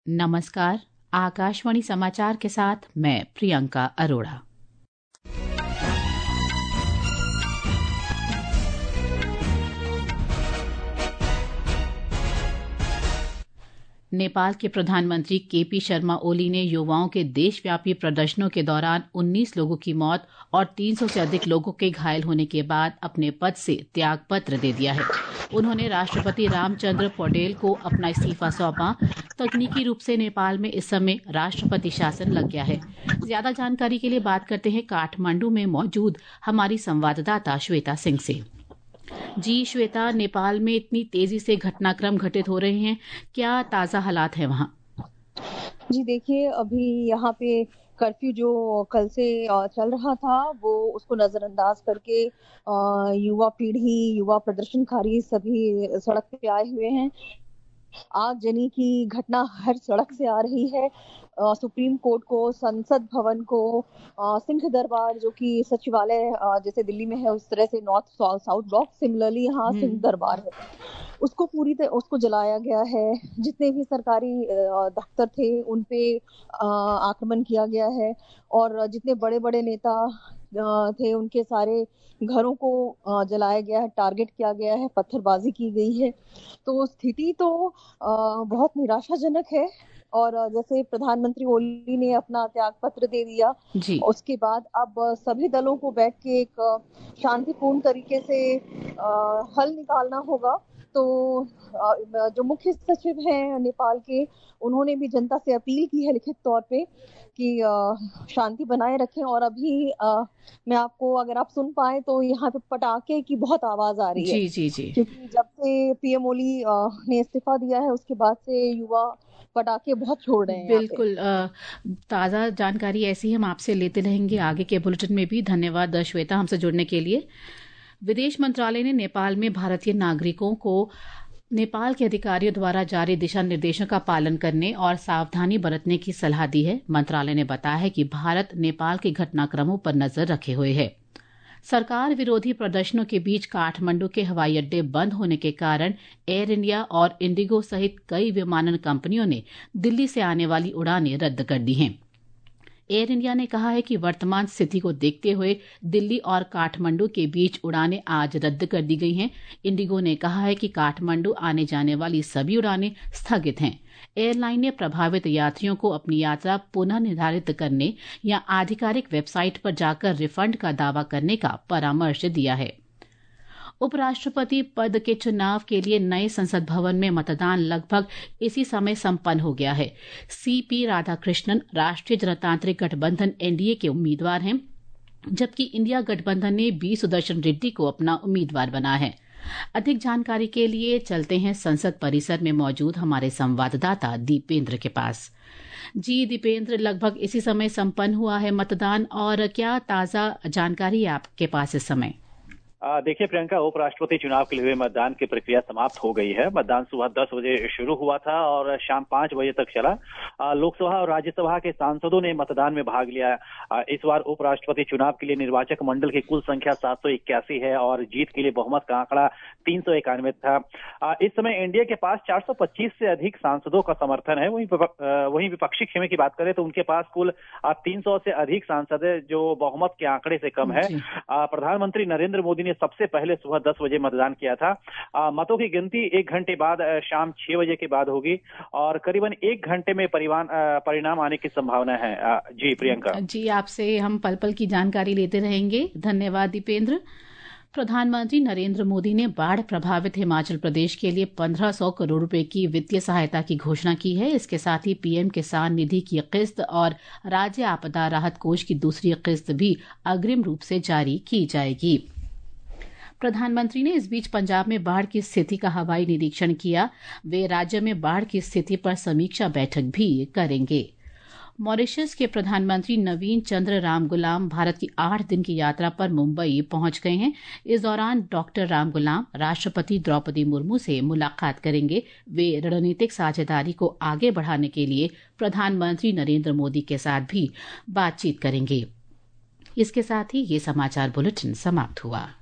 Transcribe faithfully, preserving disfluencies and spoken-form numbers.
नमस्कार। आकाशवाणी समाचार के साथ मैं प्रियंका अरोड़ा। नेपाल के प्रधानमंत्री केपी शर्मा ओली ने युवाओं के देशव्यापी प्रदर्शनों के दौरान उन्नीस लोगों की मौत और तीन सौ से अधिक लोगों के घायल होने के बाद अपने पद से त्यागपत्र दे दिया है। उन्होंने राष्ट्रपति रामचंद्र पौडेल को अपना इस्तीफा सौंपा। तकनीकी रूप से नेपाल में इस समय राष्ट्रपति शासन लग गया है। ज्यादा जानकारी के लिए बात करते हैं काठमांडू में मौजूद हमारी संवाददाता श्वेता सिंह से। जी श्वेता, नेपाल में इतनी तेजी से घटनाक्रम घटित हो रहे हैं, क्या ताजा हालात है वहाँ? जी देखिए, अभी यहाँ पे कर्फ्यू जो कल से चल रहा था वो उसको नजरअंदाज करके युवा पीढ़ी, युवा प्रदर्शनकारी सभी सड़क पे आए हुए हैं। आगजनी की घटना हर सड़क से आ रही है। सुप्रीम कोर्ट को, संसद भवन को, सिंह दरबार जो कि सचिवालय जैसे दिल्ली में है उस तरह से नॉर्थ साउथ ब्लॉक, सिमिलरली यहाँ सिंह दरबार है, उसको पूरी तरह उसको जलाया गया है। जितने भी सरकारी दफ्तर थे उन पे आक्रमण किया गया है और जितने बड़े बड़े नेता थे उनके सारे घरों को जलाया गया है, टारगेट किया गया है, पत्थरबाजी की गई है। तो स्थिति तो बहुत निराशाजनक है और जैसे प्रधानमंत्री ओली ने अपना त्यागपत्र दे दिया, उसके बाद अब सभी दलों को बैठ के एक शांतिपूर्ण तरीके से हल निकालना होगा। तो जो मुख्य सचिव हैं नेपाल के, उन्होंने भी जनता से अपील की है लिखित तौर पे कि शांति बनाए रखें। और अभी आ, मैं आपको, अगर आप सुन पाए तो यहाँ पे पटाखे की बहुत आवाज आ रही है। जी जी जी। क्योंकि जब से पीएम ओली ने इस्तीफा दिया है उसके बाद से युवा पटाखे बहुत छोड़ रहे हैं। बिल्कुल, ताज़ा जानकारी ऐसी हम आपसे लेते रहेंगे आगे के बुलेटिन में भी। धन्यवाद श्वेता हमसे जुड़ने के लिए। विदेश मंत्रालय ने नेपाल में भारतीय नागरिकों को नेपाल के अधिकारियों द्वारा जारी दिशा निर्देशों का पालन करने और सावधानी बरतने की सलाह दी है। मंत्रालय ने बताया है कि भारत नेपाल के घटनाक्रमों पर नजर रखे हुए है। सरकार विरोधी प्रदर्शनों के बीच काठमांडू के हवाई अड्डे बंद होने के कारण एयर इंडिया और इंडिगो सहित कई विमानन कंपनियों ने दिल्ली से आने वाली उड़ानें रद्द कर दी हैं। एयर इंडिया ने कहा है कि वर्तमान स्थिति को देखते हुए दिल्ली और काठमांडू के बीच उड़ानें आज रद्द कर दी गई हैं। इंडिगो ने कहा है कि काठमांडू आने जाने वाली सभी उड़ानें स्थगित हैं। एयरलाइन ने प्रभावित यात्रियों को अपनी यात्रा पुनः निर्धारित करने या आधिकारिक वेबसाइट पर जाकर रिफंड का दावा करने का परामर्श दिया है। उपराष्ट्रपति पद के चुनाव के लिए नए संसद भवन में मतदान लगभग इसी समय संपन्न हो गया है। सीपी राधाकृष्णन राष्ट्रीय जनतांत्रिक गठबंधन एनडीए के उम्मीदवार हैं, जबकि इंडिया गठबंधन ने बी सुदर्शन रेड्डी को अपना उम्मीदवार बनाया है। अधिक जानकारी के लिए चलते हैं संसद परिसर में मौजूद हमारे संवाददाता दीपेंद्र के पास। जी दीपेंद्र, लगभग इसी समय संपन्न हुआ है मतदान, और क्या ताजा जानकारी है आपके पास इस समय? देखिए प्रियंका, उपराष्ट्रपति चुनाव के लिए मतदान की प्रक्रिया समाप्त हो गई है। मतदान सुबह दस बजे शुरू हुआ था और शाम पांच बजे तक चला। लोकसभा और राज्यसभा के सांसदों ने मतदान में भाग लिया। इस बार उपराष्ट्रपति चुनाव के लिए निर्वाचक मंडल की कुल संख्या सात सौ इक्यासी है और जीत के लिए बहुमत का आंकड़ा तीन सौ इक्यानवे था। इस समय एनडीए के पास चार सौ पच्चीस से अधिक सांसदों का समर्थन है। वहीं वहीं विपक्षी खेमे की बात करें तो उनके पास कुल तीन सौ से अधिक सांसद है, जो बहुमत के आंकड़े से कम है। प्रधानमंत्री नरेंद्र मोदी सबसे पहले सुबह दस बजे मतदान किया था। आ, मतों की गिनती एक घंटे बाद शाम छह बजे के बाद होगी और करीबन एक घंटे में परिवान परिणाम आने की संभावना है। आ, जी प्रियंका जी, आपसे हम पल पल की जानकारी लेते रहेंगे। धन्यवाद दीपेंद्र। प्रधानमंत्री नरेंद्र मोदी ने बाढ़ प्रभावित हिमाचल प्रदेश के लिए पंद्रह सौ करोड़ रुपए की वित्तीय सहायता की घोषणा की है। इसके साथ ही पीएम किसान निधि की किस्त और राज्य आपदा राहत कोष की दूसरी किस्त भी अग्रिम रूप से जारी की जाएगी। प्रधानमंत्री ने इस बीच पंजाब में बाढ़ की स्थिति का हवाई निरीक्षण किया। वे राज्य में बाढ़ की स्थिति पर समीक्षा बैठक भी करेंगे। मॉरिशस के प्रधानमंत्री नवीन चंद्र रामगुलाम भारत की आठ दिन की यात्रा पर मुंबई पहुंच गए हैं। इस दौरान डॉक्टर रामगुलाम राष्ट्रपति द्रौपदी मुर्मू से मुलाकात करेंगे। वे रणनीतिक साझेदारी को आगे बढ़ाने के लिए प्रधानमंत्री नरेंद्र मोदी के साथ भी बातचीत करेंगे। इसके साथ ही ये समाचार बुलेटिन समाप्त हुआ।